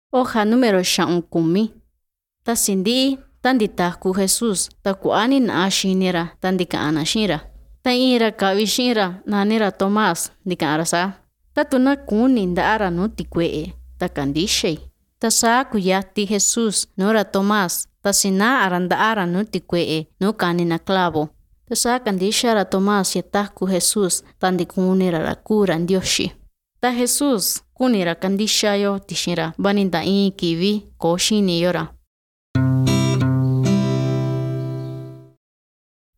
Hoja número 10. Ta sindi ta nditaku Jesus ta kuani na xinira ta ndikana xira. Ta ira kavi xira nanira Tomás ndikara sa. Ta tuna kuni ndara nu tikue ta kandixei. Ta sa kuyati Jesus nora Tomás ta sina arandara nu tikue nu kanina clavo. Ta sa kandixara Tomás yataku Jesus ta ndikunira ra kura ndioxi. Ta Jesus kunira kandixayo tixira baninda kivi ko xini yora.